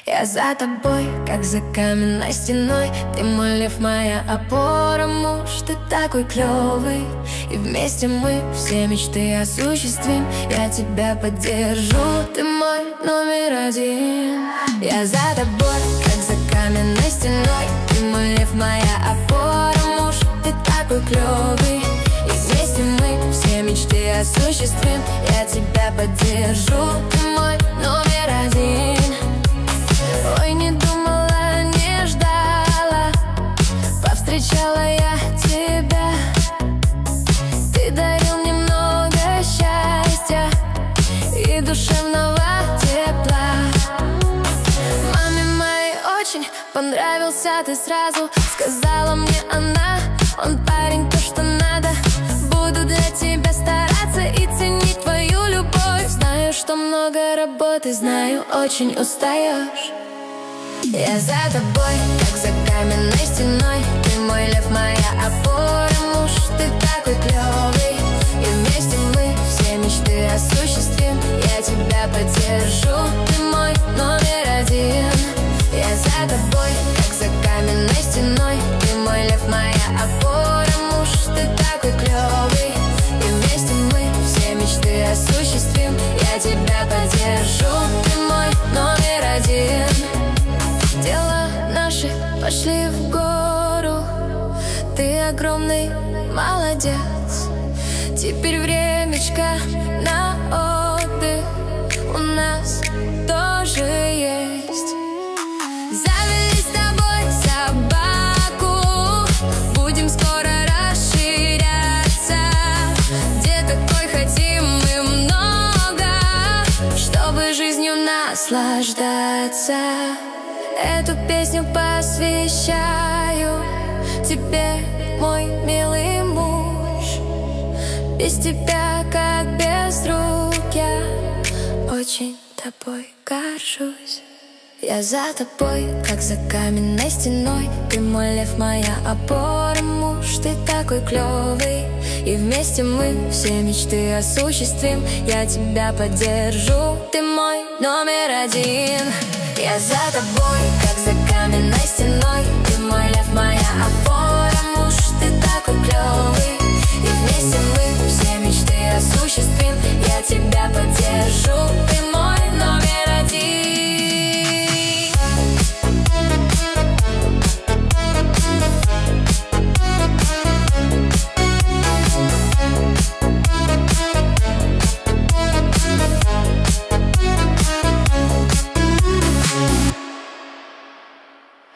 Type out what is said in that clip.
Я за тобой, как за каменной стеной. Ты мой лев, моя опора, муж, ты такой клевый. И вместе мы все мечты осуществим. Я тебя поддержу, ты мой номер один. Я за тобой, как за каменной стеной. Ты мой лев, моя опора, муж, ты такой клевый. И вместе мы все мечты осуществим. Я тебя поддержу, ты мой номер один. Ой, не думала, не ждала, повстречала я тебя. Ты дарил мне много счастья и душевного тепла. Маме моей очень понравился ты сразу. Сказала мне она, он парень то, что надо. Буду для тебя стараться и ценить твою любовь. Знаю, что много работы, знаю, очень устаешь. Я за тобой, как за каменной стеной. Ты мой лев, моя опора, муж, ты такой клевый. И вместе мы все мечты осуществим. Я тебя поддержу, ты мой номер один. Я за тобой, как за каменной стеной. Ты мой лев, моя опора, муж, ты такой клевый. И вместе мы все мечты осуществим. Я тебя поддержу, ты мой номер один. Дела наши пошли в гору. Ты огромный молодец. Теперь времечко на отдых у нас тоже есть. Завели с тобой собаку, будем скоро расширяться. Где такой хотим мы много, чтобы жизнью наслаждаться. Эту песню посвящаю тебе, мой милый муж. Без тебя, как без рук, я очень тобой горжусь. Я за тобой, как за каменной стеной. Ты мой лев, моя опора, муж, ты такой клевый. И вместе мы все мечты осуществим. Я тебя поддержу, ты мой номер один. Я за тобой, как за каменной стеной. Ты мой лев, моя опора, муж, ты такой клевый. И вместе мы все мечты осуществим. Я тебя поддержу.